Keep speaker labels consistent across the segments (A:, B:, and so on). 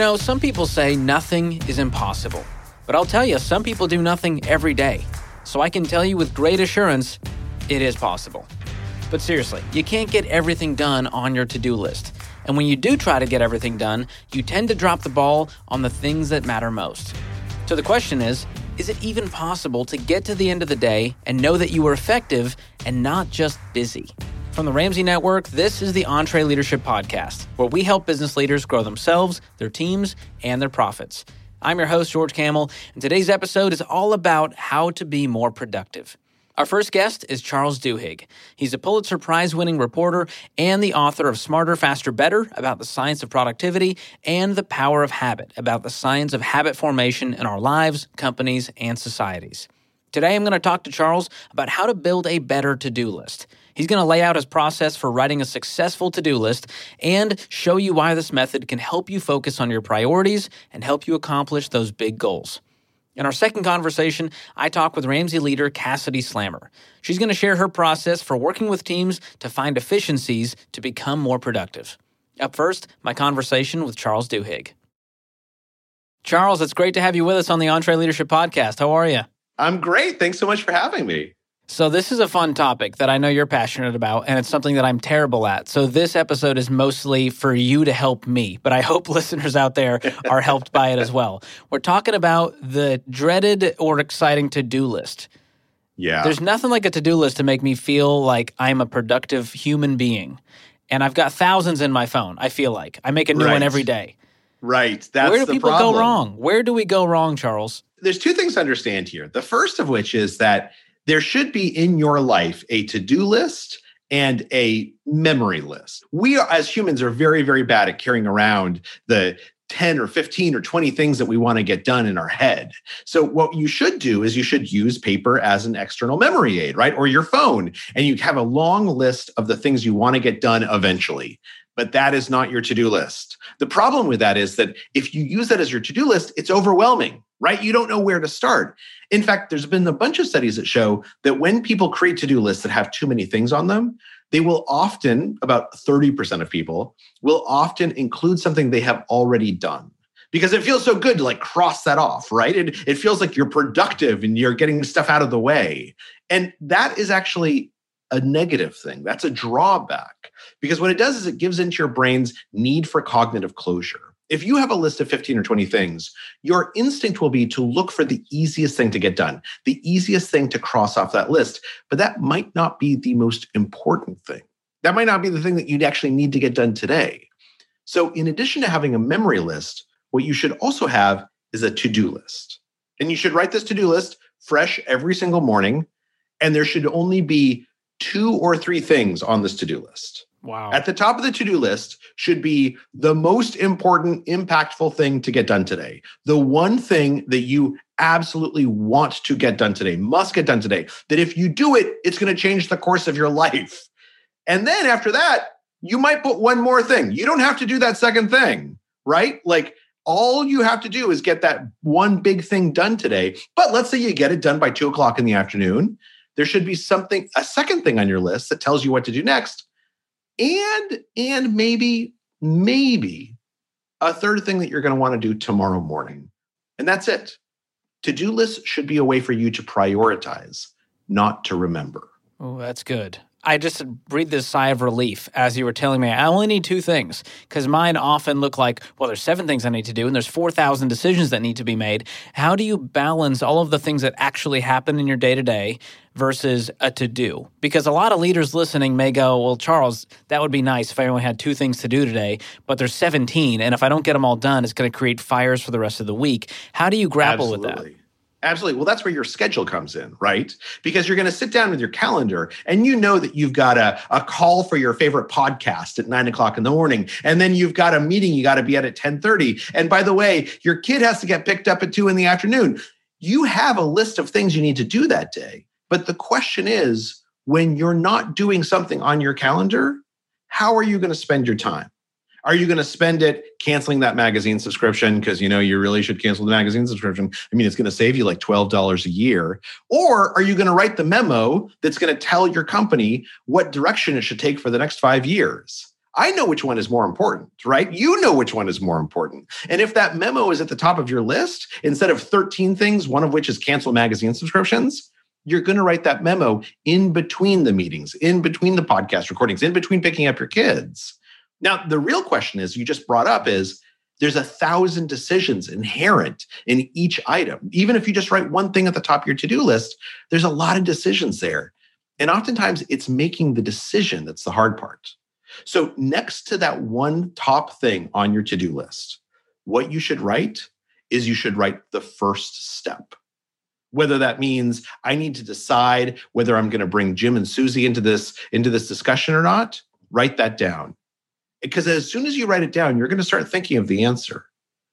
A: Some people say nothing is impossible. But I'll tell you, some people do nothing every day. So I can tell you with great assurance, it is possible. But seriously, you can't get everything done on your to-do list. And when you do try to get everything done, you tend to drop the ball on the things that matter most. So the question is it even possible to get to the end of the day and know that you were effective and not just busy? From the Ramsey Network, this is the EntreLeadership Podcast, where we help business leaders grow themselves, their teams, and their profits. I'm your host, George Kamel, and today's episode is all about how to be more productive. Our first guest is Charles Duhigg. He's a Pulitzer Prize-winning reporter and the author of Smarter, Faster, Better, about the science of productivity, and The Power of Habit, about the science of habit formation in our lives, companies, and societies. Today, I'm going to talk to Charles about how to build a better to-do list. He's going to lay out his process for writing a successful to-do list and show you why this method can help you focus on your priorities and help you accomplish those big goals. In our second conversation, I talk with Ramsey leader Cassidy Slammer. She's going to share her process for working with teams to find efficiencies to become more productive. Up first, my conversation with Charles Duhigg. Charles, it's great to have you with us on the EntreLeadership Podcast. How are you?
B: I'm great. Thanks so much for having me.
A: So this is a fun topic that I know you're passionate about, and it's something that I'm terrible at. So this episode is mostly for you to help me, but I hope listeners out there are helped by it as well. We're talking about the dreaded or exciting to-do list.
B: Yeah.
A: There's nothing like a to-do list to make me feel like I'm a productive human being. And I've got thousands in my phone, I feel like. I make a new one every day.
B: Right. That's
A: Where do people go wrong? Where do we go wrong, Charles?
B: There's two things to understand here. The first of which is that there should be in your life a to-do list and a memory list. We as humans are very, very bad at carrying around the 10 or 15 or 20 things that we want to get done in our head. So what you should do is you should use paper as an external memory aid, right? Or your phone. And you have a long list of the things you want to get done eventually. But that is not your to-do list. The problem with that is that if you use that as your to-do list, it's overwhelming, right? You don't know where to start. In fact, there's been a bunch of studies that show that when people create to-do lists that have too many things on them, they will often, about 30% of people, will often include something they have already done. Because it feels so good to cross that off, right? It feels like you're productive and you're getting stuff out of the way. And that is actually a negative thing. That's a drawback. Because what it does is it gives into your brain's need for cognitive closure. If you have a list of 15 or 20 things, your instinct will be to look for the easiest thing to get done, the easiest thing to cross off that list. But that might not be the most important thing. That might not be the thing that you'd actually need to get done today. So in addition to having a memory list, what you should also have is a to-do list. And you should write this to-do list fresh every single morning. And there should only be 2 or 3 things on this to-do list.
A: Wow.
B: At the top of the to-do list should be the most important, impactful thing to get done today. The one thing that you absolutely want to get done today, must get done today, that if you do it, it's going to change the course of your life. And then after that, you might put one more thing. You don't have to do that second thing, right? All you have to do is get that one big thing done today. But let's say you get it done by 2:00 in the afternoon. There should be a second thing on your list that tells you what to do next. And maybe a third thing that you're going to want to do tomorrow morning. And that's it. To-do lists should be a way for you to prioritize, not to remember.
A: Oh, that's good. I just breathed this sigh of relief as you were telling me I only need 2 things, because mine often look like, well, there's 7 things I need to do and there's 4,000 decisions that need to be made. How do you balance all of the things that actually happen in your day-to-day versus a to-do? Because a lot of leaders listening may go, well, Charles, that would be nice if I only had 2 things to do today, but there's 17, and if I don't get them all done, it's going to create fires for the rest of the week. How do you grapple with that?
B: Absolutely. Well, that's where your schedule comes in, right? Because you're going to sit down with your calendar and you know that you've got a call for your favorite podcast at 9:00 in the morning. And then you've got a meeting you got to be at 10:30. And by the way, your kid has to get picked up at 2 in the afternoon. You have a list of things you need to do that day. But the question is, when you're not doing something on your calendar, how are you going to spend your time? Are you going to spend it canceling that magazine subscription because you really should cancel the magazine subscription? I mean, it's going to save you like $12 a year. Or are you going to write the memo that's going to tell your company what direction it should take for the next 5 years? I know which one is more important, right? You know which one is more important. And if that memo is at the top of your list, instead of 13 things, one of which is cancel magazine subscriptions, you're going to write that memo in between the meetings, in between the podcast recordings, in between picking up your kids. Now, the real question is, you just brought up, is there's 1,000 decisions inherent in each item. Even if you just write one thing at the top of your to-do list, there's a lot of decisions there. And oftentimes it's making the decision that's the hard part. So next to that one top thing on your to-do list, what you should write is you should write the first step. Whether that means I need to decide whether I'm going to bring Jim and Susie into this discussion or not, write that down. Because as soon as you write it down, you're going to start thinking of the answer.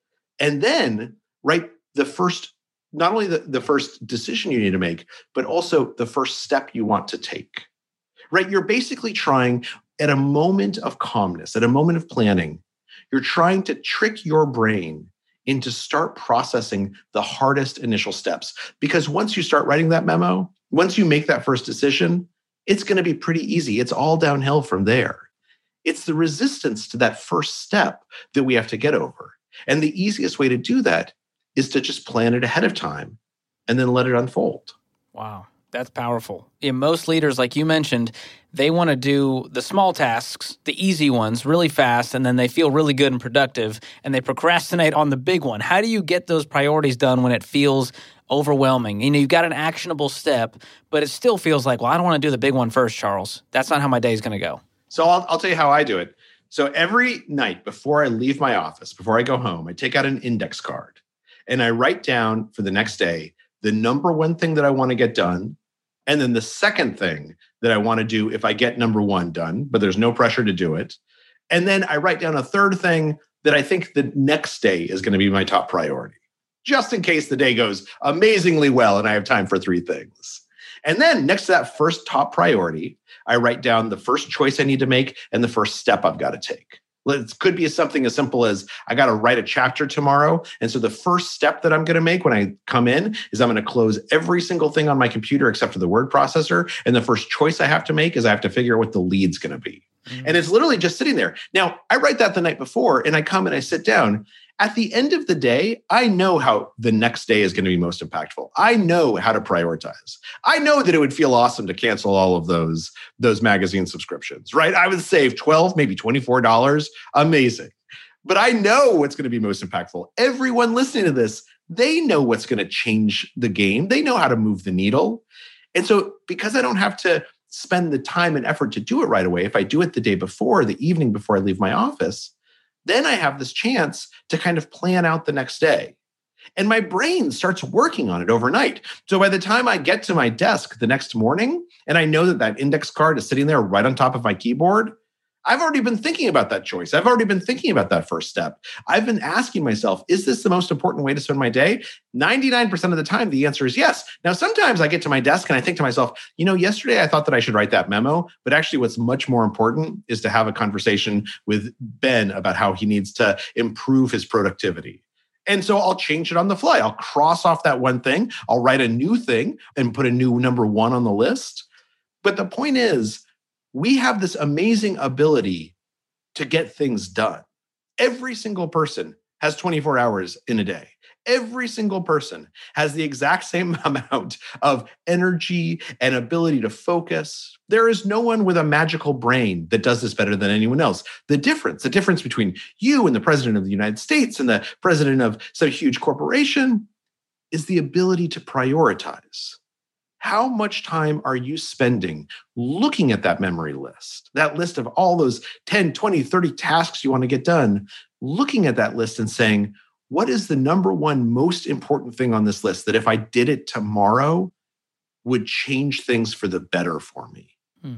B: And then write the first, not only the first decision you need to make, but also the first step you want to take. Right? You're basically trying, at a moment of calmness, at a moment of planning, you're trying to trick your brain into start processing the hardest initial steps. Because once you start writing that memo, once you make that first decision, it's going to be pretty easy. It's all downhill from there. It's the resistance to that first step that we have to get over. And the easiest way to do that is to just plan it ahead of time and then let it unfold.
A: Wow. That's powerful. Most leaders, like you mentioned, they want to do the small tasks, the easy ones, really fast, and then they feel really good and productive, and they procrastinate on the big one. How do you get those priorities done when it feels overwhelming? You've got an actionable step, but it still feels like, well, I don't want to do the big one first, Charles. That's not how my day is going to go.
B: So I'll tell you how I do it. So every night before I leave my office, before I go home, I take out an index card and I write down for the next day the number one thing that I want to get done, and then the second thing that I want to do if I get number one done, but there's no pressure to do it. And then I write down a third thing that I think the next day is going to be my top priority, just in case the day goes amazingly well and I have time for three things. And then next to that first top priority, I write down the first choice I need to make and the first step I've got to take. It could be something as simple as I got to write a chapter tomorrow. And so the first step that I'm going to make when I come in is I'm going to close every single thing on my computer except for the word processor. And the first choice I have to make is I have to figure out what the lead's going to be. Mm-hmm. And it's literally just sitting there. Now, I write that the night before and I come and I sit down. At the end of the day, I know how the next day is going to be most impactful. I know how to prioritize. I know that it would feel awesome to cancel all of those magazine subscriptions, right? I would save $12, maybe $24. Amazing. But I know what's going to be most impactful. Everyone listening to this, they know what's going to change the game. They know how to move the needle. And so because I don't have to spend the time and effort to do it right away, if I do it the day before, the evening before I leave my office, then I have this chance to kind of plan out the next day. And my brain starts working on it overnight. So by the time I get to my desk the next morning, and I know that that index card is sitting there right on top of my keyboard, I've already been thinking about that choice. I've already been thinking about that first step. I've been asking myself, is this the most important way to spend my day? 99% of the time, the answer is yes. Now, sometimes I get to my desk and I think to myself, yesterday I thought that I should write that memo, but actually what's much more important is to have a conversation with Ben about how he needs to improve his productivity. And so I'll change it on the fly. I'll cross off that one thing. I'll write a new thing and put a new number one on the list. But the point is, we have this amazing ability to get things done. Every single person has 24 hours in a day. Every single person has the exact same amount of energy and ability to focus. There is no one with a magical brain that does this better than anyone else. The difference between you and the president of the United States and the president of some huge corporation is the ability to prioritize. How much time are you spending looking at that memory list, that list of all those 10, 20, 30 tasks you want to get done, looking at that list and saying, what is the number one most important thing on this list that if I did it tomorrow would change things for the better for me?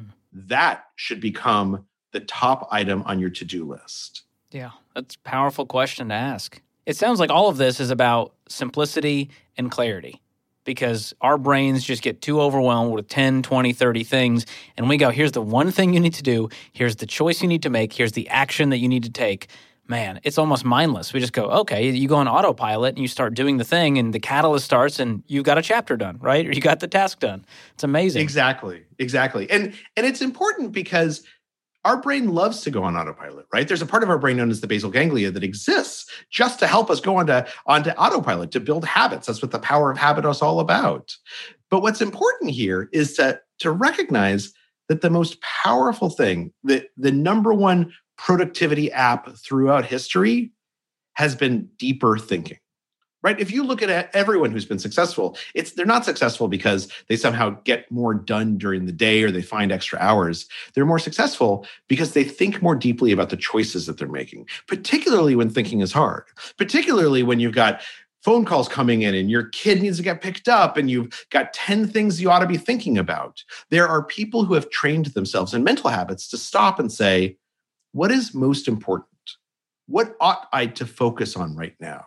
B: That should become the top item on your to-do list.
A: Yeah, that's a powerful question to ask. It sounds like all of this is about simplicity and clarity, because our brains just get too overwhelmed with 10, 20, 30 things. And we go, here's the one thing you need to do. Here's the choice you need to make. Here's the action that you need to take. Man, it's almost mindless. We just go, okay, you go on autopilot and you start doing the thing and the catalyst starts and you got a chapter done, right? Or you got the task done. It's amazing.
B: Exactly. And it's important because Our brain loves to go on autopilot, right? There's a part of our brain known as the basal ganglia that exists just to help us go onto autopilot, to build habits. That's what the power of habit is all about. But what's important here is to recognize that the most powerful thing, the number one productivity app throughout history has been deeper thinking. Right? If you look at everyone who's been successful, they're not successful because they somehow get more done during the day or they find extra hours. They're more successful because they think more deeply about the choices that they're making, particularly when thinking is hard, particularly when you've got phone calls coming in and your kid needs to get picked up and you've got 10 things you ought to be thinking about. There are people who have trained themselves in mental habits to stop and say, what is most important? What ought I to focus on right now?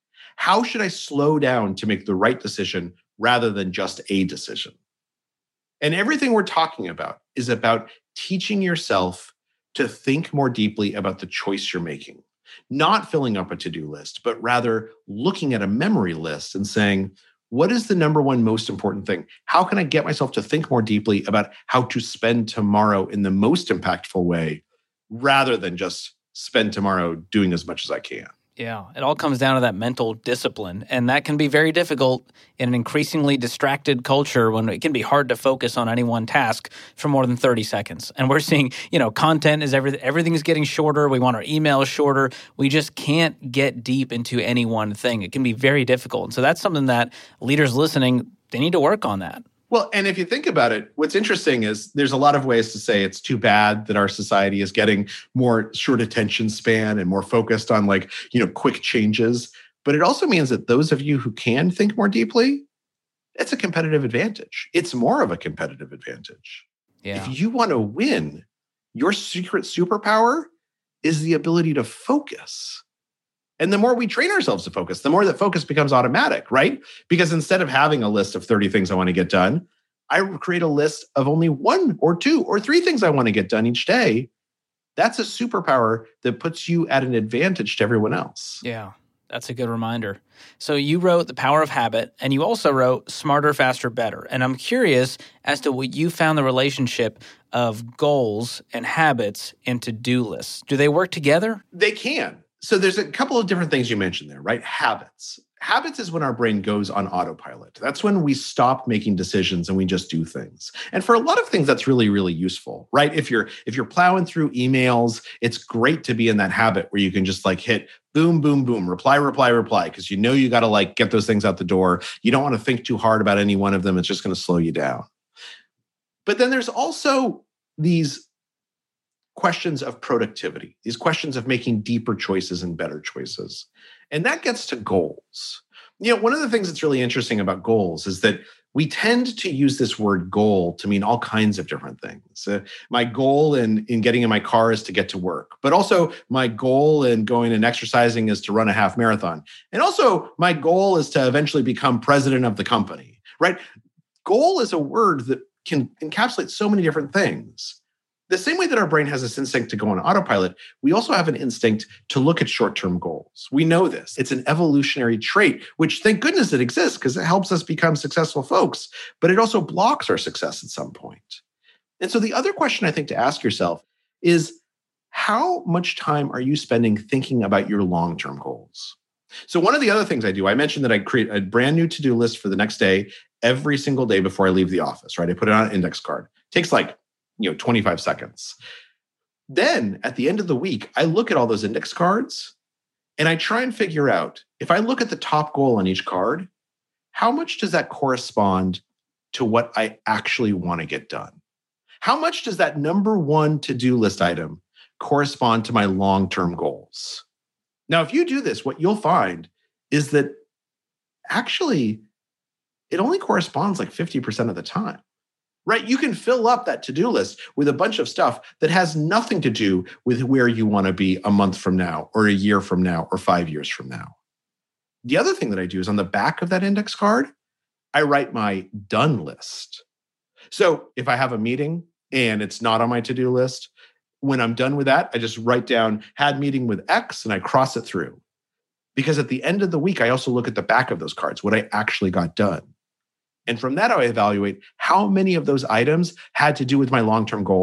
B: How should I slow down to make the right decision rather than just a decision? And everything we're talking about is about teaching yourself to think more deeply about the choice you're making, not filling up a to-do list, but rather looking at a memory list and saying, what is the number one most important thing? How can I get myself to think more deeply about how to spend tomorrow in the most impactful way rather than just spend tomorrow doing as much as I can?
A: Yeah, it all comes down to that mental discipline, and that can be very difficult in an increasingly distracted culture when it can be hard to focus on any one task for more than 30 seconds. And we're seeing, content is everything's getting shorter. We want our emails shorter. We just can't get deep into any one thing. It can be very difficult. And so that's something that leaders listening, they need to work on that.
B: Well, and if you think about it, what's interesting is there's a lot of ways to say it's too bad that our society is getting more short attention span and more focused on quick changes. But it also means that those of you who can think more deeply, it's a competitive advantage. It's more of a competitive advantage.
A: Yeah.
B: If you want to win, your secret superpower is the ability to focus. And the more we train ourselves to focus, the more that focus becomes automatic, right? Because instead of having a list of 30 things I want to get done, I create a list of only 1 or 2 or 3 things I want to get done each day. That's a superpower that puts you at an advantage to everyone else.
A: Yeah, that's a good reminder. So you wrote The Power of Habit, and you also wrote Smarter, Faster, Better. And I'm curious as to what you found the relationship of goals and habits and to-do lists. Do they work together?
B: They can. So there's a couple of different things you mentioned there, right? Habits. Habits is when our brain goes on autopilot. That's when we stop making decisions and we just do things. And for a lot of things, that's really, really useful, right? If you're plowing through emails, it's great to be in that habit where you can just hit boom, boom, boom, reply, because you got to get those things out the door. You don't want to think too hard about any one of them. It's just going to slow you down. But then there's also these questions of productivity, these questions of making deeper choices and better choices. And that gets to goals. One of the things that's really interesting about goals is that we tend to use this word goal to mean all kinds of different things. My goal in getting in my car is to get to work, but also my goal in going and exercising is to run a half marathon. And also my goal is to eventually become president of the company, right? Goal is a word that can encapsulate so many different things. The same way that our brain has this instinct to go on autopilot, we also have an instinct to look at short-term goals. We know this. It's an evolutionary trait, which thank goodness it exists because it helps us become successful folks, but it also blocks our success at some point. And so the other question I think to ask yourself is, how much time are you spending thinking about your long-term goals? So one of the other things I do, I mentioned that I create a brand new to-do list for the next day every single day before I leave the office, right? I put it on an index card. It takes 25 seconds. Then at the end of the week, I look at all those index cards and I try and figure out, if I look at the top goal on each card, how much does that correspond to what I actually want to get done? How much does that number one to-do list item correspond to my long-term goals? Now, if you do this, what you'll find is that actually it only corresponds 50% of the time. Right? You can fill up that to-do list with a bunch of stuff that has nothing to do with where you want to be a month from now or a year from now or 5 years from now. The other thing that I do is on the back of that index card, I write my done list. So if I have a meeting and it's not on my to-do list, when I'm done with that, I just write down had meeting with X and I cross it through. Because at the end of the week, I also look at the back of those cards, what I actually got done. And from that, I evaluate how many of those items had to do with my long-term goals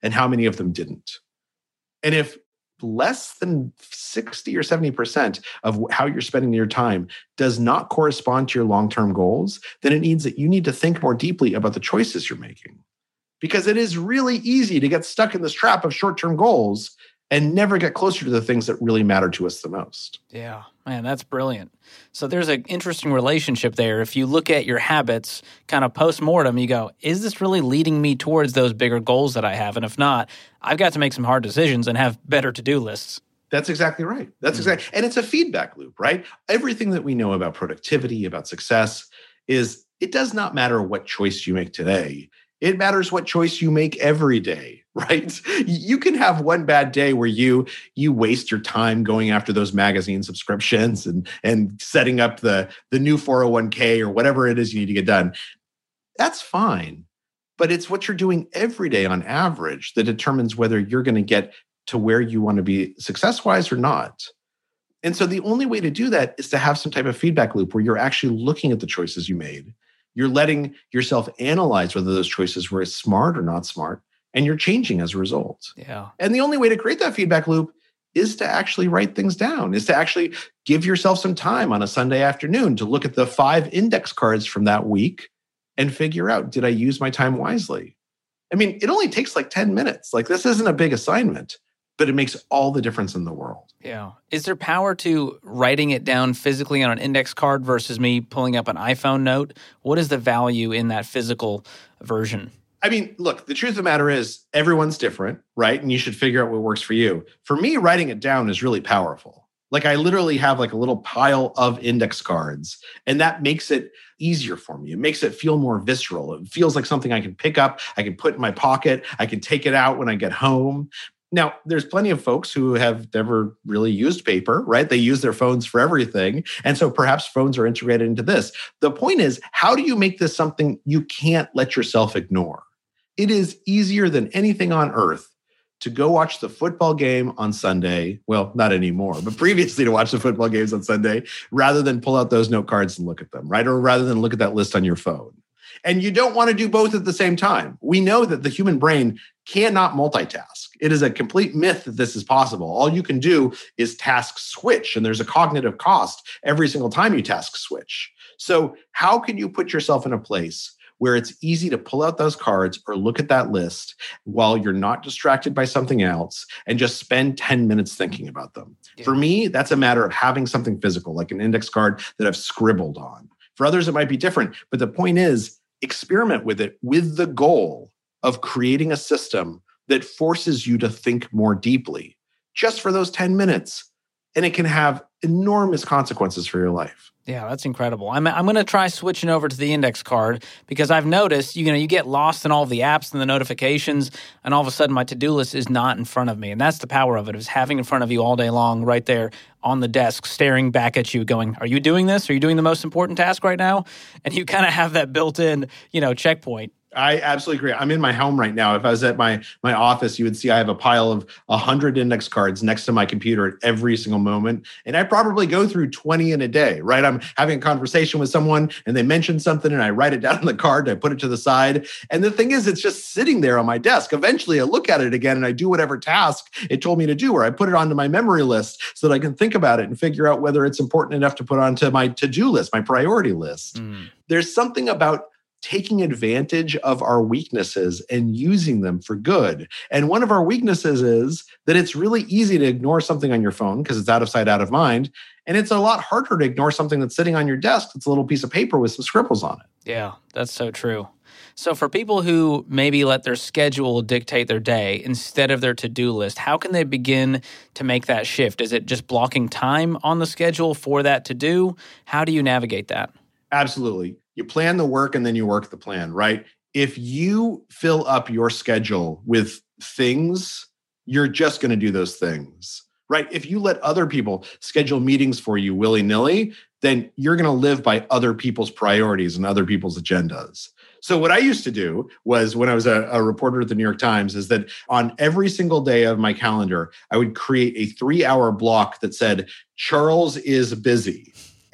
B: and how many of them didn't. And if less than 60 or 70% of how you're spending your time does not correspond to your long-term goals, then it means that you need to think more deeply about the choices you're making. Because it is really easy to get stuck in this trap of short-term goals and never get closer to the things that really matter to us the most.
A: Yeah, man, that's brilliant. So there's an interesting relationship there. If you look at your habits kind of post-mortem, you go, is this really leading me towards those bigger goals that I have? And if not, I've got to make some hard decisions and have better to-do lists.
B: That's exactly right. And it's a feedback loop, right? Everything that we know about productivity, about success, is it does not matter what choice you make today. It matters what choice you make every day, right? You can have one bad day where you waste your time going after those magazine subscriptions and setting up the new 401k or whatever it is you need to get done. That's fine. But it's what you're doing every day on average that determines whether you're going to get to where you want to be success-wise or not. And so the only way to do that is to have some type of feedback loop where you're actually looking at the choices you made. You're letting yourself analyze whether those choices were smart or not smart, and you're changing as a result.
A: Yeah.
B: And the only way to create that feedback loop is to actually write things down, is to actually give yourself some time on a Sunday afternoon to look at the 5 index cards from that week and figure out, did I use my time wisely? I mean, it only takes like 10 minutes. Like, this isn't a big assignment, but it makes all the difference in the world.
A: Yeah. Is there power to writing it down physically on an index card versus me pulling up an iPhone note? What is the value in that physical version?
B: I mean, look, the truth of the matter is everyone's different, right? And you should figure out what works for you. For me, writing it down is really powerful. Like, I literally have like a little pile of index cards, and that makes it easier for me. It makes it feel more visceral. It feels like something I can pick up, I can put in my pocket, I can take it out when I get home. Now, there's plenty of folks who have never really used paper, right? They use their phones for everything. And so perhaps phones are integrated into this. The point is, how do you make this something you can't let yourself ignore? It is easier than anything on earth to go watch the football game on Sunday. Well, not anymore, but previously to watch the football games on Sunday, rather than pull out those note cards and look at them, right? Or rather than look at that list on your phone. And you don't want to do both at the same time. We know that the human brain cannot multitask. It is a complete myth that this is possible. All you can do is task switch, and there's a cognitive cost every single time you task switch. So how can you put yourself in a place where it's easy to pull out those cards or look at that list while you're not distracted by something else and just spend 10 minutes thinking about them? Yeah. For me, that's a matter of having something physical, like an index card that I've scribbled on. For others, it might be different. But the point is, experiment with it with the goal of creating a system that forces you to think more deeply just for those 10 minutes. And it can have enormous consequences for your life.
A: Yeah, that's incredible. I'm going to try switching over to the index card because I've noticed, you get lost in all the apps and the notifications, and all of a sudden my to-do list is not in front of me. And that's the power of it, is having in front of you all day long, right there on the desk, staring back at you going, are you doing this? Are you doing the most important task right now? And you kind of have that built-in, checkpoint.
B: I absolutely agree. I'm in my home right now. If I was at my office, you would see I have a pile of 100 index cards next to my computer at every single moment. And I probably go through 20 in a day, right? I'm having a conversation with someone and they mention something and I write it down on the card and I put it to the side. And the thing is, it's just sitting there on my desk. Eventually I look at it again and I do whatever task it told me to do, or I put it onto my memory list so that I can think about it and figure out whether it's important enough to put onto my to-do list, my priority list. There's something about taking advantage of our weaknesses and using them for good. And one of our weaknesses is that it's really easy to ignore something on your phone because it's out of sight, out of mind. And it's a lot harder to ignore something that's sitting on your desk. It's a little piece of paper with some scribbles on it.
A: Yeah, that's so true. So for people who maybe let their schedule dictate their day instead of their to-do list, how can they begin to make that shift? Is it just blocking time on the schedule for that to do? How do you navigate that?
B: Absolutely. You plan the work and then you work the plan, right? If you fill up your schedule with things, you're just going to do those things, right? If you let other people schedule meetings for you willy-nilly, then you're going to live by other people's priorities and other people's agendas. So what I used to do was, when I was a reporter at the New York Times, is that on every single day of my calendar, I would create a 3-hour block that said, Charles is busy. And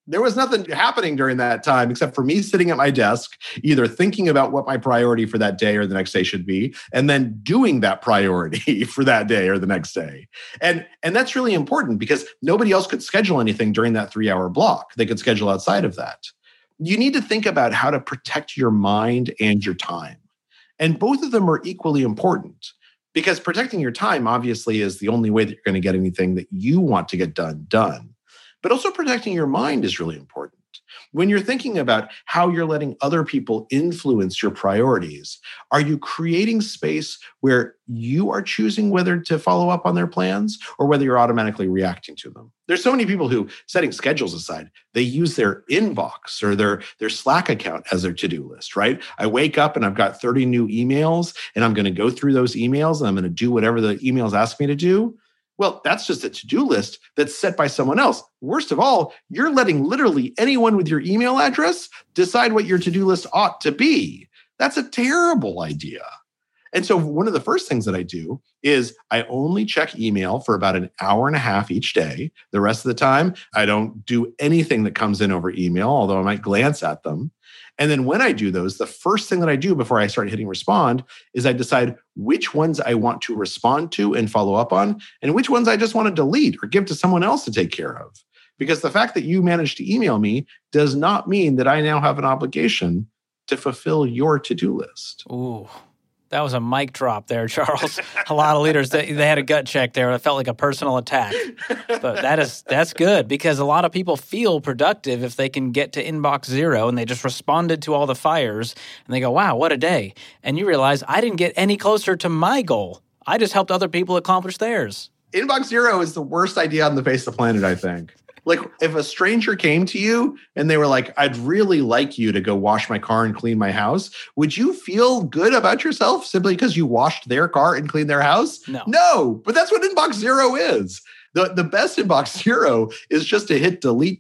B: There was nothing happening during that time except for me sitting at my desk, either thinking about what my priority for that day or the next day should be, and then doing that priority for that day or the next day. And that's really important because nobody else could schedule anything during that 3-hour block. They could schedule outside of that. You need to think about how to protect your mind and your time. And both of them are equally important because protecting your time obviously is the only way that you're going to get anything that you want to get done. But also protecting your mind is really important. When you're thinking about how you're letting other people influence your priorities, are you creating space where you are choosing whether to follow up on their plans or whether you're automatically reacting to them? There's so many people who, setting schedules aside, they use their inbox or their Slack account as their to-do list, right? I wake up and I've got 30 new emails and I'm going to go through those emails and I'm going to do whatever the emails ask me to do. Well, that's just a to-do list that's set by someone else. Worst of all, you're letting literally anyone with your email address decide what your to-do list ought to be. That's a terrible idea. And so one of the first things that I do is I only check email for about an hour and a half each day. The rest of the time, I don't do anything that comes in over email, although I might glance at them. And then when I do those, the first thing that I do before I start hitting respond is I decide which ones I want to respond to and follow up on, and which ones I just want to delete or give to someone else to take care of. Because the fact that you managed to email me does not mean that I now have an obligation to fulfill your to-do list.
A: Ooh. That was a mic drop there, Charles. A lot of leaders, they had a gut check there. It felt like a personal attack. But that's good because a lot of people feel productive if they can get to inbox zero and they just responded to all the fires and they go, wow, what a day. And you realize I didn't get any closer to my goal. I just helped other people accomplish theirs.
B: Inbox zero is the worst idea on the face of the planet, I think. Like if a stranger came to you and they were like, I'd really like you to go wash my car and clean my house. Would you feel good about yourself simply because you washed their car and cleaned their house? No, but that's what inbox zero is. The best inbox zero is just to hit delete,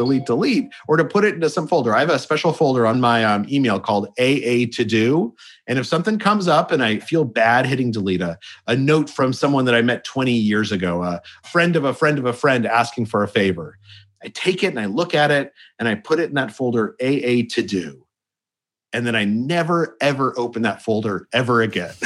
B: or to put it into some folder. I have a special folder on my email called AA to do. And if something comes up and I feel bad hitting delete, a note from someone that I met 20 years ago, a friend of a friend of a friend asking for a favor, I take it and I look at it and I put it in that folder AA to do. And then I never, ever open that folder ever again.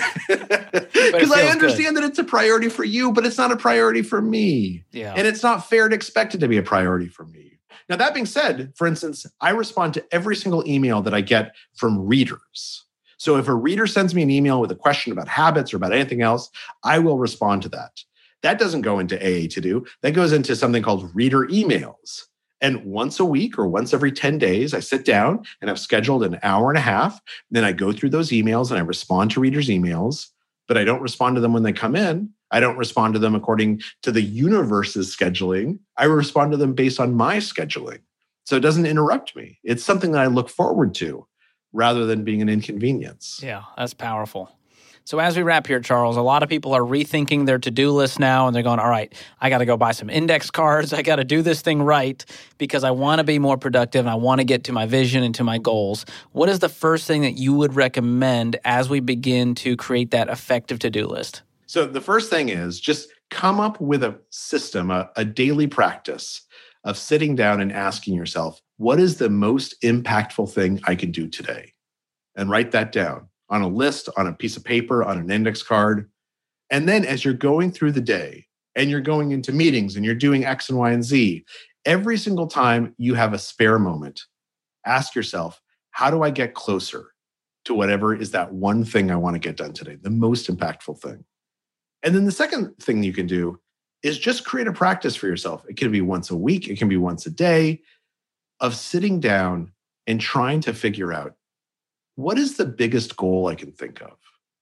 B: Because I understand that it's a priority for you, but it's not a priority for me.
A: Yeah.
B: And it's not fair to expect it to be a priority for me. Now, that being said, for instance, I respond to every single email that I get from readers. So if a reader sends me an email with a question about habits or about anything else, I will respond to that. That doesn't go into AA to do. That goes into something called reader emails. And once a week or once every 10 days, I sit down and I've scheduled an hour and a half. Then I go through those emails and I respond to readers' emails, but I don't respond to them when they come in. I don't respond to them according to the universe's scheduling. I respond to them based on my scheduling. So it doesn't interrupt me. It's something that I look forward to rather than being an inconvenience.
A: Yeah, that's powerful. So as we wrap here, Charles, a lot of people are rethinking their to-do list now, and they're going, all right, I got to go buy some index cards. I got to do this thing right because I want to be more productive and I want to get to my vision and to my goals. What is the first thing that you would recommend as we begin to create that effective to-do list?
B: So the first thing is just come up with a system, a daily practice of sitting down and asking yourself, what is the most impactful thing I can do today? And write that down on a list, on a piece of paper, on an index card. And then as you're going through the day and you're going into meetings and you're doing X and Y and Z, every single time you have a spare moment, ask yourself, how do I get closer to whatever is that one thing I want to get done today, the most impactful thing? And then the second thing you can do is just create a practice for yourself. It can be once a week, it can be once a day, of sitting down and trying to figure out, what is the biggest goal I can think of?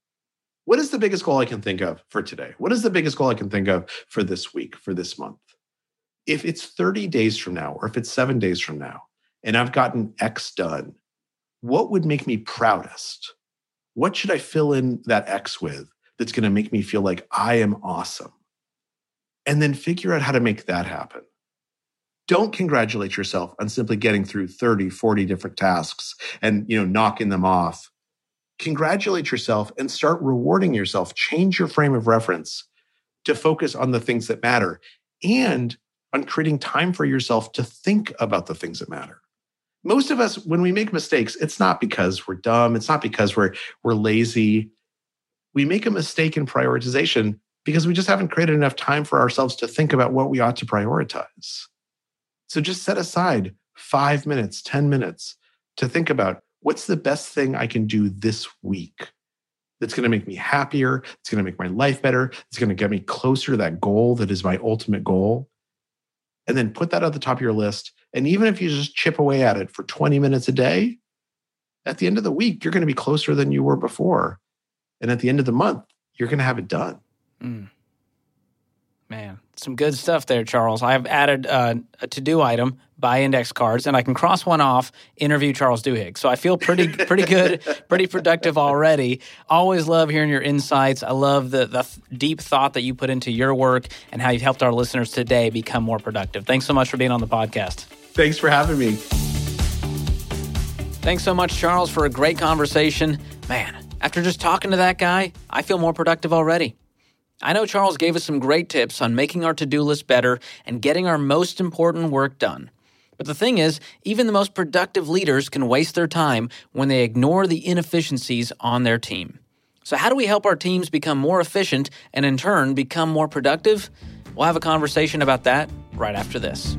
B: What is the biggest goal I can think of for today? What is the biggest goal I can think of for this week, for this month? If it's 30 days from now, or if it's 7 days from now, and I've gotten X done, what would make me proudest? What should I fill in that X with that's going to make me feel like I am awesome? And then figure out how to make that happen. Don't congratulate yourself on simply getting through 30, 40 different tasks and, knocking them off. Congratulate yourself and start rewarding yourself. Change your frame of reference to focus on the things that matter and on creating time for yourself to think about the things that matter. Most of us, when we make mistakes, it's not because we're dumb. It's not because we're lazy. We make a mistake in prioritization because we just haven't created enough time for ourselves to think about what we ought to prioritize. So just set aside 5 minutes, 10 minutes to think about what's the best thing I can do this week that's going to make me happier. It's going to make my life better. It's going to get me closer to that goal that is my ultimate goal. And then put that at the top of your list. And even if you just chip away at it for 20 minutes a day, at the end of the week, you're going to be closer than you were before. And at the end of the month, you're going to have it done.
A: Man, some good stuff there, Charles. I've added a to-do item, buy index cards, and I can cross one off, interview Charles Duhigg. So I feel pretty good, pretty productive already. Always love hearing your insights. I love the deep thought that you put into your work and how you've helped our listeners today become more productive. Thanks so much for being on the podcast.
B: Thanks for having me.
A: Thanks so much, Charles, for a great conversation. Man, after just talking to that guy, I feel more productive already. I know Charles gave us some great tips on making our to-do list better and getting our most important work done. But the thing is, even the most productive leaders can waste their time when they ignore the inefficiencies on their team. So how do we help our teams become more efficient and in turn become more productive? We'll have a conversation about that right after this.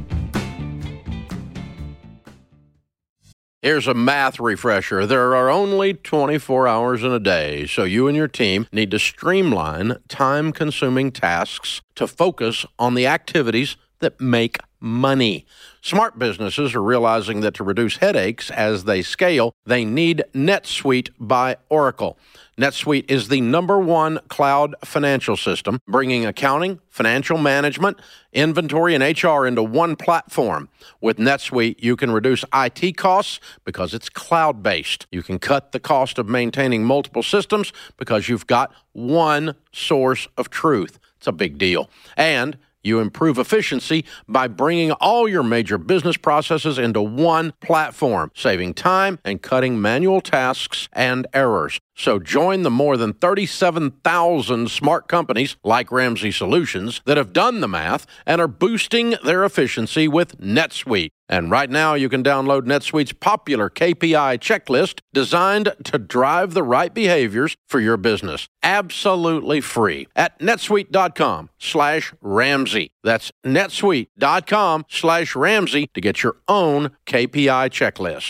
C: Here's a math refresher. There are only 24 hours in a day, so you and your team need to streamline time-consuming tasks to focus on the activities that make money. Smart businesses are realizing that to reduce headaches as they scale, they need NetSuite by Oracle. NetSuite is the #1 cloud financial system, bringing accounting, financial management, inventory, and HR into one platform. With NetSuite, you can reduce IT costs because it's cloud-based. You can cut the cost of maintaining multiple systems because you've got one source of truth. It's a big deal. And you improve efficiency by bringing all your major business processes into one platform, saving time and cutting manual tasks and errors. So join the more than 37,000 smart companies like Ramsey Solutions that have done the math and are boosting their efficiency with NetSuite. And right now, you can download NetSuite's popular KPI checklist designed to drive the right behaviors for your business. Absolutely free at netsuite.com/Ramsey. That's netsuite.com/Ramsey to get your own KPI checklist.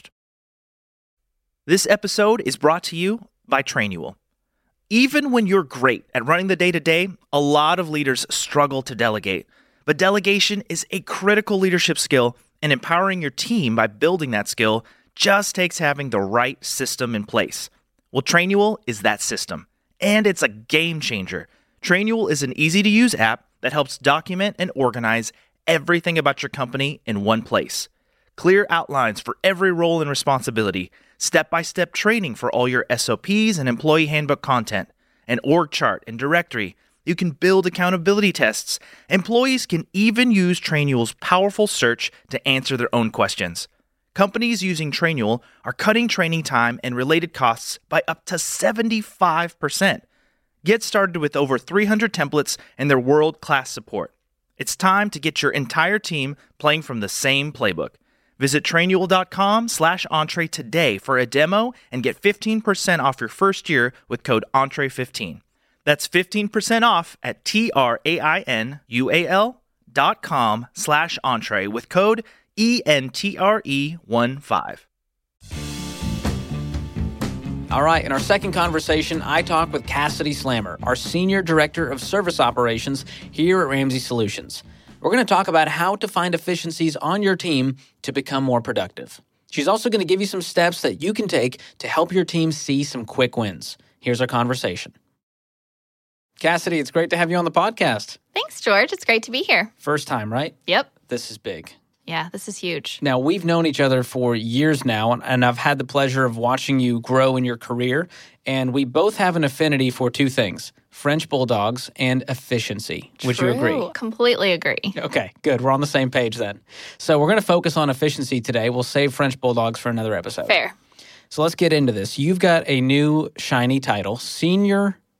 D: This episode is brought to you by Trainual. Even when you're great at running the day-to-day, a lot of leaders struggle to delegate. But delegation is a critical leadership skill, and empowering your team by building that skill just takes having the right system in place. Well, Trainual is that system, and it's a game changer. Trainual is an easy-to-use app that helps document and organize everything about your company in one place. Clear outlines for every role and responsibility, step-by-step training for all your SOPs and employee handbook content, an org chart and directory. You can build accountability tests. Employees can even use Trainual's powerful search to answer their own questions. Companies using Trainual are cutting training time and related costs by up to 75%. Get started with over 300 templates and their world-class support. It's time to get your entire team playing from the same playbook. Visit Trainual.com/Entree today for a demo and get 15% off your first year with code Entree15. That's 15% off at Trainual.com/Entree with code ENTRE15.
A: All right, in our second conversation, I talk with Cassidy Slammer, our Senior Director of Service Operations here at Ramsey Solutions. We're going to talk about how to find efficiencies on your team to become more productive. She's also going to give you some steps that you can take to help your team see some quick wins. Here's our conversation. Cassidy, it's great to have you on the podcast.
E: Thanks, George. It's great to be here.
A: First time, right?
E: Yep.
A: This is big.
E: Yeah, this is huge.
A: Now, we've known each other for years now, and I've had the pleasure of watching you grow in your career, and we both have an affinity for two things, French Bulldogs and efficiency. Would you agree?
E: Completely agree.
A: Okay, good. We're on the same page then. So we're going to focus on efficiency today. We'll save French Bulldogs for another episode.
E: Fair.
A: So let's get into this. You've got a new shiny title, Senior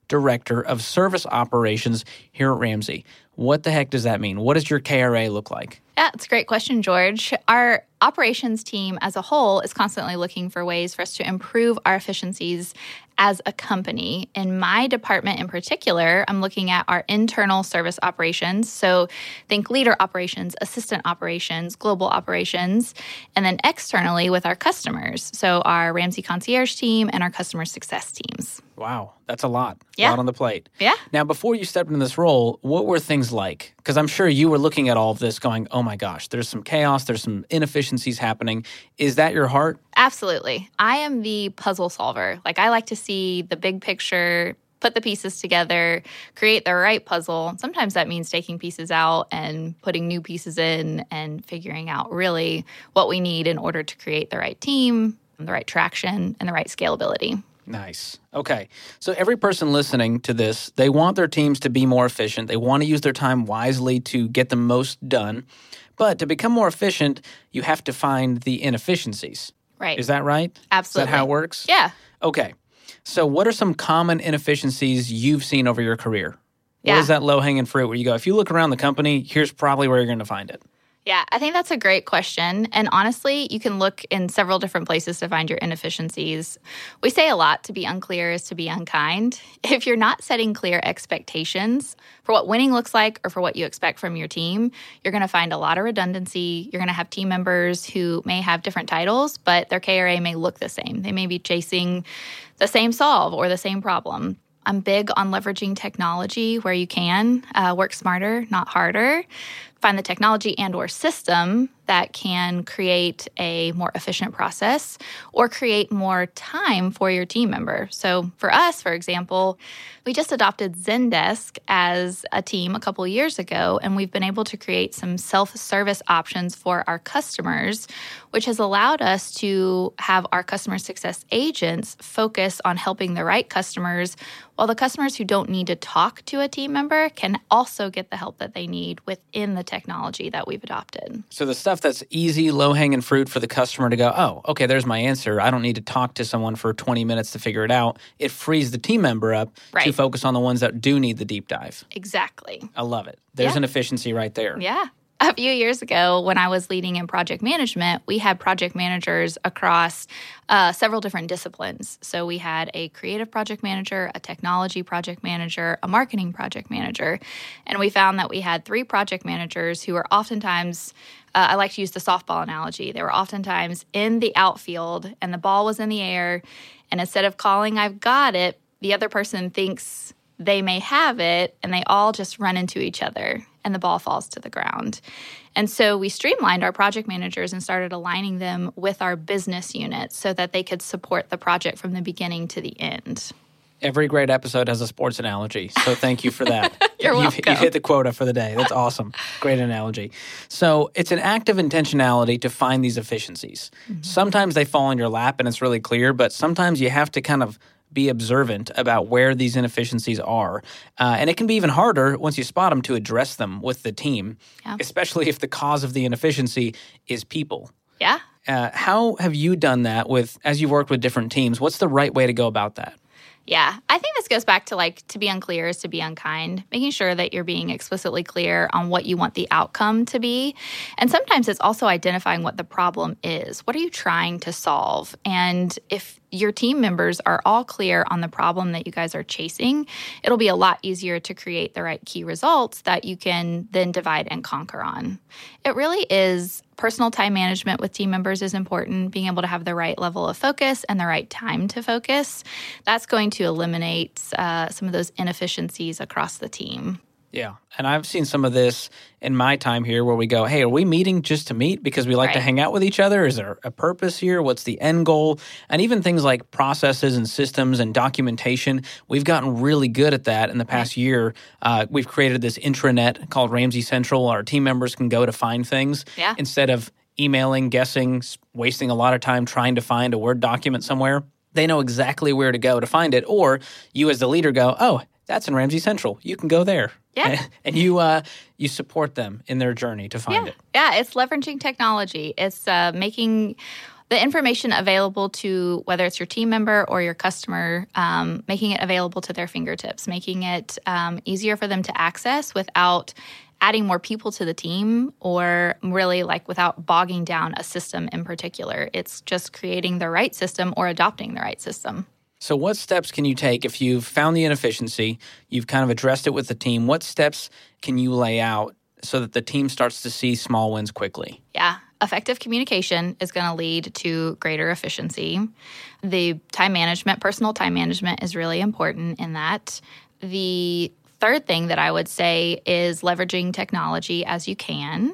A: Director of Service Operations here at Ramsey. What the heck does that mean? What does your KRA look like?
E: Yeah, it's a great question, George. Our operations team as a whole is constantly looking for ways for us to improve our efficiencies as a company. In my department in particular, I'm looking at our internal service operations. So think leader operations, assistant operations, global operations, and then externally with our customers. So our Ramsey Concierge team and our customer success teams.
A: Wow, that's a lot.
E: Yeah.
A: A lot on the plate.
E: Yeah.
A: Now, before you stepped into this role, what were things like? Because I'm sure you were looking at all of this going, oh my gosh, there's some chaos, there's some inefficiencies happening. Is that your heart?
E: Absolutely. I am the puzzle solver. Like, I like to see the big picture, put the pieces together, create the right puzzle. Sometimes that means taking pieces out and putting new pieces in and figuring out really what we need in order to create the right team, the right traction, and the right scalability.
A: Nice. Okay. So every person listening to this, they want their teams to be more efficient. They want to use their time wisely to get the most done. But to become more efficient, you have to find the inefficiencies.
E: Right.
A: Is that right?
E: Absolutely.
A: Is that how it works?
E: Yeah.
A: Okay. So what are some common inefficiencies you've seen over your career?
E: Yeah.
A: What is that low-hanging fruit where you go, if you look around the company, here's probably where you're going to find it?
E: Yeah, I think that's a great question. And honestly, you can look in several different places to find your inefficiencies. We say a lot, to be unclear is to be unkind. If you're not setting clear expectations for what winning looks like or for what you expect from your team, you're going to find a lot of redundancy. You're going to have team members who may have different titles, but their KRA may look the same. They may be chasing the same solve or the same problem. I'm big on leveraging technology where you can. Work smarter, not harder. Find the technology and or system that can create a more efficient process or create more time for your team member. So for us, for example, we just adopted Zendesk as a team a couple of years ago, and we've been able to create some self-service options for our customers, which has allowed us to have our customer success agents focus on helping the right customers, while the customers who don't need to talk to a team member can also get the help that they need within the technology that we've adopted.
A: So the stuff that's easy, low-hanging fruit for the customer to go, oh, okay, there's my answer. I don't need to talk to someone for 20 minutes to figure it out. It frees the team member up to focus on the ones that do need the deep dive.
E: Exactly.
A: I love it. There's an efficiency right there.
E: Yeah. A few years ago, when I was leading in project management, we had project managers across several different disciplines. So we had a creative project manager, a technology project manager, a marketing project manager. And we found that we had 3 project managers who were oftentimes, I like to use the softball analogy, they were oftentimes in the outfield and the ball was in the air. And instead of calling, I've got it, the other person thinks they may have it, and they all just run into each other, and the ball falls to the ground. And so we streamlined our project managers and started aligning them with our business units so that they could support the project from the beginning to the end.
A: Every great episode has a sports analogy, so thank you for that.
E: You're welcome.
A: You've hit the quota for the day. That's awesome. Great analogy. So it's an act of intentionality to find these efficiencies. Mm-hmm. Sometimes they fall in your lap and it's really clear, but sometimes you have to kind of be observant about where these inefficiencies are. And it can be even harder once you spot them to address them with the team, especially if the cause of the inefficiency is people.
E: Yeah.
A: How have you done that as you've worked with different teams? What's the right way to go about that?
E: Yeah, I think this goes back to to be unclear is to be unkind, making sure that you're being explicitly clear on what you want the outcome to be. And sometimes it's also identifying what the problem is. What are you trying to solve? And if your team members are all clear on the problem that you guys are chasing, it'll be a lot easier to create the right key results that you can then divide and conquer on. It really is personal time management with team members is important, being able to have the right level of focus and the right time to focus. That's going to eliminate some of those inefficiencies across the team.
A: Yeah. And I've seen some of this in my time here where we go, hey, are we meeting just to meet because we like to hang out with each other? Is there a purpose here? What's the end goal? And even things like processes and systems and documentation, we've gotten really good at that in the past year. We've created this intranet called Ramsey Central. Our team members can go to find things instead of emailing, guessing, wasting a lot of time trying to find a Word document somewhere. They know exactly where to go to find it. Or you as the leader go, oh, that's in Ramsey Central. You can go there.
E: Yeah.
A: And you support them in their journey to find it.
E: Yeah, it's leveraging technology. It's making The information available to whether it's your team member or your customer, making it available to their fingertips, making it easier for them to access without adding more people to the team or really without bogging down a system in particular. It's just creating the right system or adopting the right system.
A: So what steps can you take if you've found the inefficiency, you've kind of addressed it with the team? What steps can you lay out so that the team starts to see small wins quickly?
E: Yeah. Effective communication is going to lead to greater efficiency. The time management, personal time management is really important in that. The third thing that I would say is leveraging technology as you can.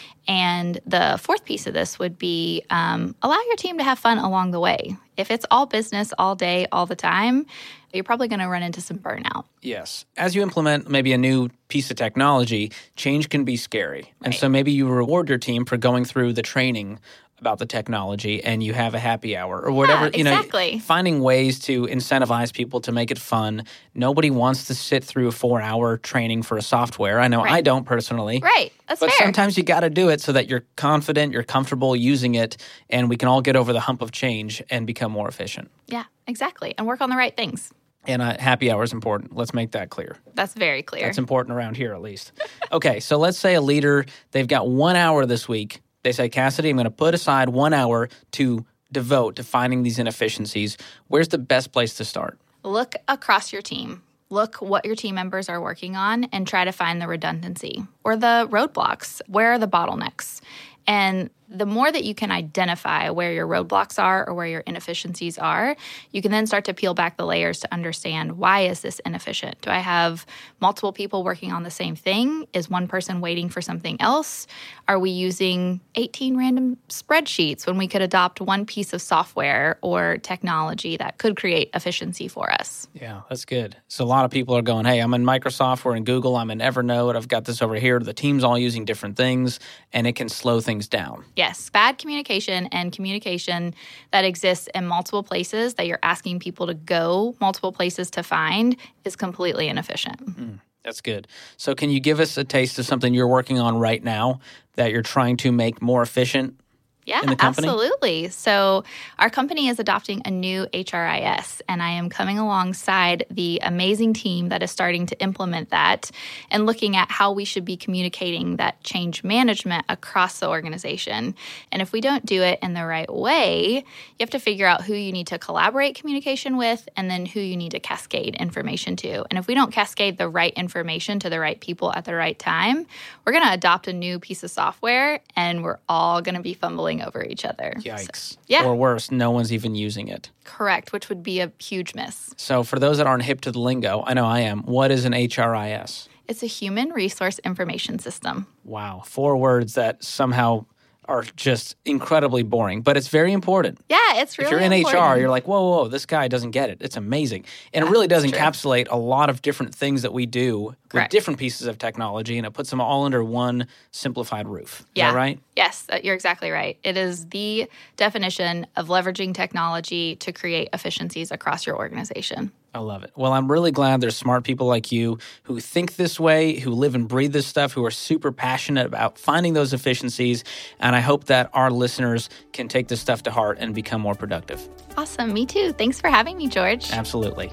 E: And the fourth piece of this would be allow your team to have fun along the way. If it's all business all day, all the time, you're probably going to run into some burnout.
A: Yes. As you implement maybe a new piece of technology, change can be scary. Right. And so maybe you reward your team for going through the training about the technology and you have a happy hour or whatever.
E: Yeah, exactly.
A: Finding ways to incentivize people to make it fun. Nobody wants to sit through a 4-hour training for a software. I know I don't personally.
E: Right. That's
A: fair. But sometimes you got to do it so that you're confident, you're comfortable using it, and we can all get over the hump of change and become more efficient.
E: Yeah, exactly. And work on the right things.
A: And happy hour is important. Let's make that clear.
E: That's very clear.
A: That's important around here at least. Okay, so let's say a leader, they've got 1 hour this week. They say, Cassidy, I'm going to put aside 1 hour to devote to finding these inefficiencies. Where's the best place to start?
E: Look across your team. Look what your team members are working on and try to find the redundancy or the roadblocks. Where are the bottlenecks? And the more that you can identify where your roadblocks are or where your inefficiencies are, you can then start to peel back the layers to understand, why is this inefficient? Do I have multiple people working on the same thing? Is one person waiting for something else? Are we using 18 random spreadsheets when we could adopt one piece of software or technology that could create efficiency for us?
A: Yeah, that's good. So a lot of people are going, hey, I'm in Microsoft, we're in Google, I'm in Evernote, I've got this over here. The team's all using different things, and it can slow things down.
E: Yes, bad communication and communication that exists in multiple places that you're asking people to go multiple places to find is completely inefficient.
A: That's good. So can you give us a taste of something you're working on right now that you're trying to make more efficient?
E: Yeah,
A: in the company?
E: Absolutely. So our company is adopting a new HRIS, and I am coming alongside the amazing team that is starting to implement that and looking at how we should be communicating that change management across the organization. And if we don't do it in the right way, you have to figure out who you need to collaborate communication with and then who you need to cascade information to. And if we don't cascade the right information to the right people at the right time, we're going to adopt a new piece of software and we're all going to be fumbling over each other.
A: Yikes.
E: So, yeah.
A: Or worse, no one's even using it.
E: Correct, which would be a huge miss.
A: So for those that aren't hip to the lingo, I know I am, what is an HRIS?
E: It's a human resource information system.
A: Wow. 4 words that somehow are just incredibly boring, but it's very important.
E: Yeah, it's really
A: important. If you're in
E: important.
A: HR, you're like, whoa, this guy doesn't get it. It's amazing. And it really does encapsulate a lot of different things that we do with different pieces of technology, and it puts them all under one simplified roof. Is that right?
E: Yes, you're exactly right. It is the definition of leveraging technology to create efficiencies across your organization.
A: I love it. Well, I'm really glad there's smart people like you who think this way, who live and breathe this stuff, who are super passionate about finding those efficiencies. And I hope that our listeners can take this stuff to heart and become more productive.
E: Awesome. Me too. Thanks for having me, George.
A: Absolutely.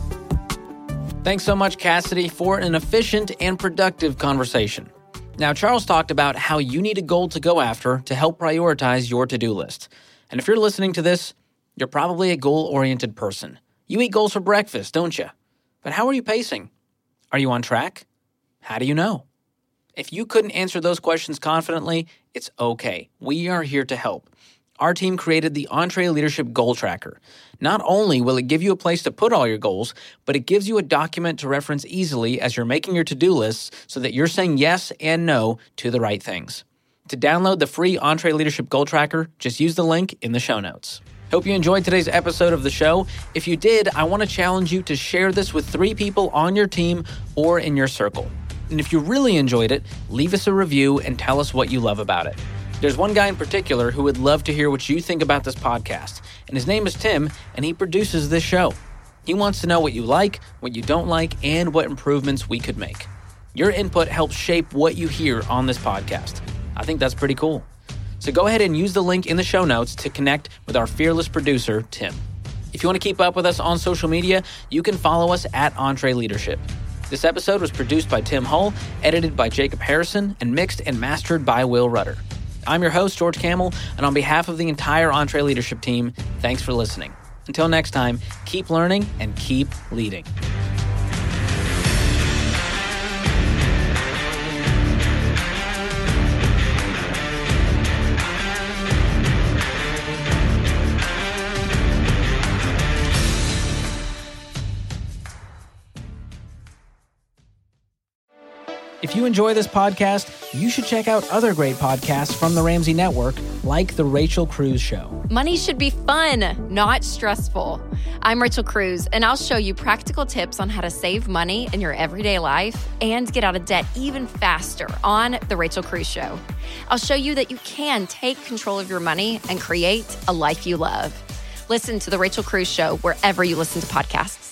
A: Thanks so much, Cassidy, for an efficient and productive conversation. Now, Charles talked about how you need a goal to go after to help prioritize your to-do list. And if you're listening to this, you're probably a goal-oriented person. You eat goals for breakfast, don't you? But how are you pacing? Are you on track? How do you know? If you couldn't answer those questions confidently, it's okay. We are here to help. Our team created the EntreLeadership Goal Tracker. Not only will it give you a place to put all your goals, but it gives you a document to reference easily as you're making your to-do lists so that you're saying yes and no to the right things. To download the free EntreLeadership Goal Tracker, just use the link in the show notes. Hope you enjoyed today's episode of the show. If you did, I want to challenge you to share this with 3 people on your team or in your circle. And if you really enjoyed it, leave us a review and tell us what you love about it. There's one guy in particular who would love to hear what you think about this podcast, and his name is Tim, and he produces this show. He wants to know what you like, what you don't like, and what improvements we could make. Your input helps shape what you hear on this podcast. I think that's pretty cool. So go ahead and use the link in the show notes to connect with our fearless producer, Tim. If you want to keep up with us on social media, you can follow us at EntreLeadership. This episode was produced by Tim Hull, edited by Jacob Harrison, and mixed and mastered by Will Rudder. I'm your host, George Kamel, and on behalf of the entire EntreLeadership team, thanks for listening. Until next time, keep learning and keep leading. If you enjoy this podcast, you should check out other great podcasts from the Ramsey Network, like The Rachel Cruz Show.
F: Money should be fun, not stressful. I'm Rachel Cruz, and I'll show you practical tips on how to save money in your everyday life and get out of debt even faster on The Rachel Cruz Show. I'll show you that you can take control of your money and create a life you love. Listen to The Rachel Cruz Show wherever you listen to podcasts.